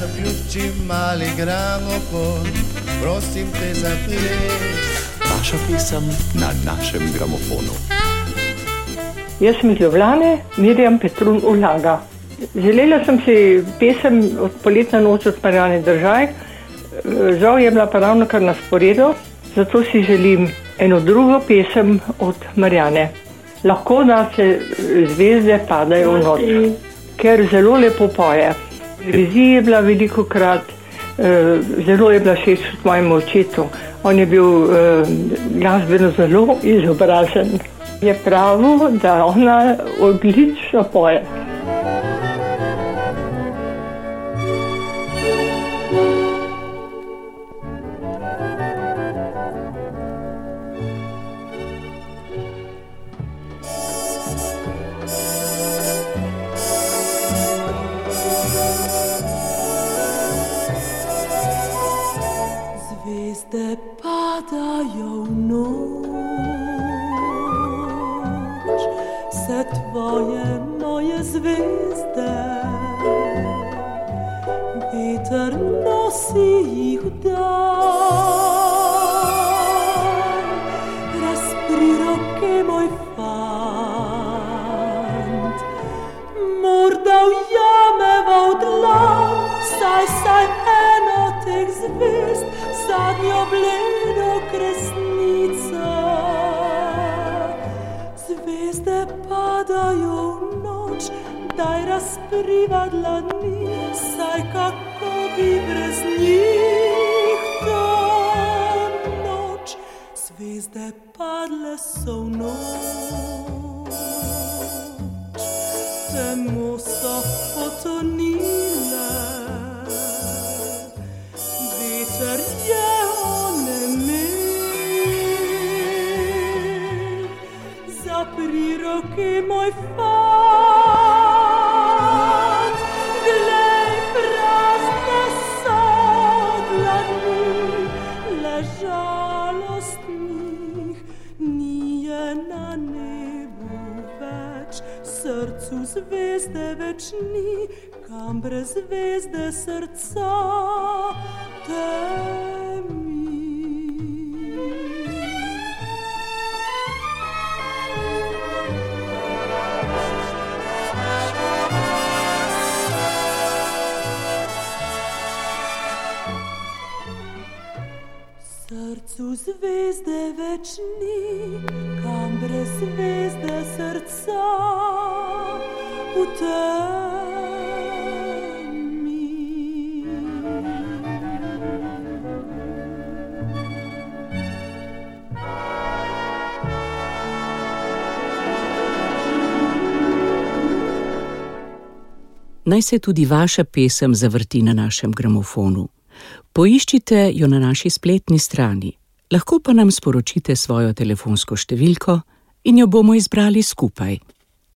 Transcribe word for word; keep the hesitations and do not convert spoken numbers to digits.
zaključi mali gramofon, prosim te za ples. Vaša pesem na našem gramofonu. Jaz sem iz Ljubljane, Mirjam Petrun Ulaga. Želela sem si pesem od Poletna noč od Marjane Držaj. Žal je bila pa ravno kar na sporedu, zato si želim eno drugo pesem od Marjane. Lahko da se zvezde padajo v noč, ker zelo lepo poje. V televiziji je bila veliko krat, zelo je bila všeč mojemu očetu. On je bil glasbeno zelo izobražen. Je pravo, da ona odlično poje. Zvezde padajo v noč, vse tvoje moje zvezde, veter nosi jih vdal. Razpri roke, moj fant, morda ujameva v dlan, saj, saj eno teh zvezd, zadnjo bledo kresnico. Zvezde padajo v noč, daj razpriva dlani, saj kako bi brez njih to noč. Zvezde padle so v noč, temu so potonile. Veter je onemel, zapri roke, moj fant, glej, prazne so dlani, le žalostnih ni je na nebu več, srcu zvezde več ni, kam brez zvezde srca temi. Srcu zvezde več ni, kam brez zvezde srca v temi. Naj se tudi vaša pesem zavrti na našem gramofonu. Poiščite jo na naši spletni strani, lahko pa nam sporočite svojo telefonsko številko in jo bomo izbrali skupaj.